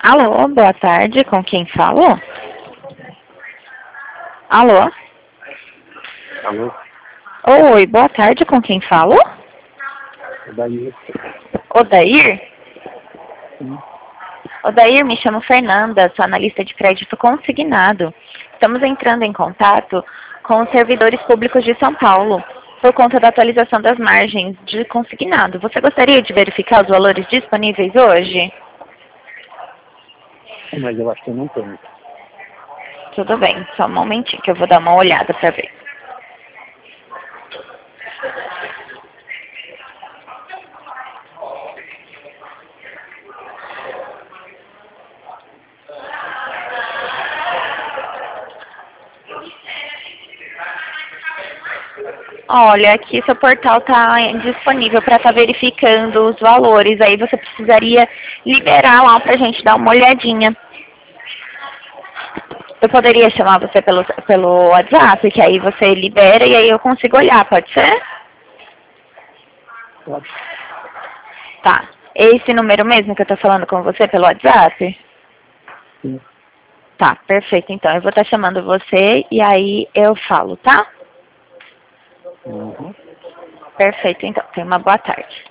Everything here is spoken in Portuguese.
Alô, boa tarde, com quem falo? Alô? Alô? Oi, boa tarde, com quem falo? Daí, Odair? sim. Odair, me chamo Fernanda, sou analista de crédito consignado. Estamos entrando em contato com os servidores públicos de São Paulo, por conta da atualização das margens de consignado. Você gostaria de verificar os valores disponíveis hoje? Mas eu acho que eu não tenho. Tudo bem, só um momentinho que eu vou dar uma olhada para ver. Olha, aqui seu portal está disponível para estar verificando os valores. Aí você precisaria liberar lá para a gente dar uma olhadinha. Eu poderia chamar você pelo WhatsApp, que aí você libera e aí eu consigo olhar, pode ser? Pode. Tá. Esse número mesmo que eu estou falando com você pelo WhatsApp? Sim. Tá, perfeito. Então eu vou estar chamando você e aí eu falo, tá? Uhum. Perfeito, então. Tenha uma boa tarde.